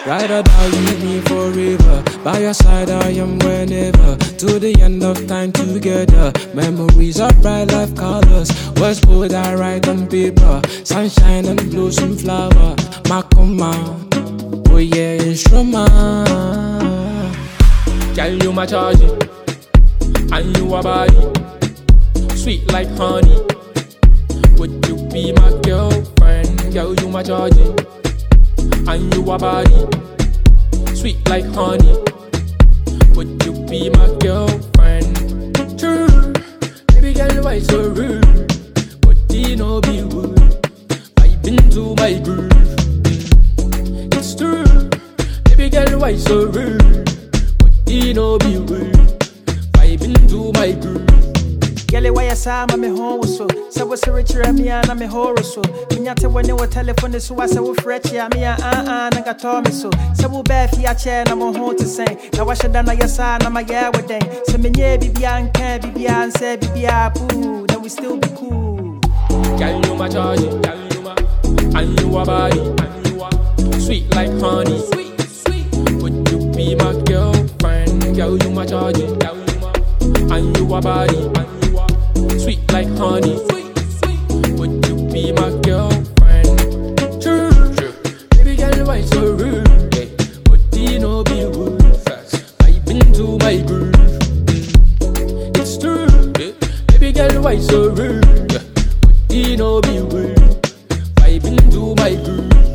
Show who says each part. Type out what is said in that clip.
Speaker 1: Ride or die, you me forever. By your side, I am whenever. To the end of time together. Memories of bright life colors. Words put I write on paper. Sunshine and blossom flower. Makoma, oh yeah, instrument. Girl, you my charging, and you a body sweet like honey. Would you be my girlfriend? Girl, you my charging, and you a body sweet like honey. Would you be my girlfriend? True, baby girl, why so rude? But you know be rude. I've into my groove. It's true, baby girl, why so rude? But you know be rude. I've into my groove.
Speaker 2: Yelly why I saw my home so. So was a richer me and me horror so. Minyate when you were telephone so I said we fretch ya me nanga told me so. So we bear fi a chair na mo home to say. Now I should done your son na my yeah with them. So me nye bibi and can bibi and say bibi boo. Then we still be cool.
Speaker 1: Girl, you my charging, girl, you my, and you a body, and you a sweet like honey. Sweet, sweet. Would you be my girlfriend? Girl, you my charging, girl, you my, and you a body, and you a sweet like honey. Sweet, sweet. Would you be my girlfriend? True, true. Baby girl, why so rude? Yeah. But you know be rude. I've been to my groove. It's true. Yeah. Baby girl, why so rude? Yeah. But you know be rude. I've been to my groove.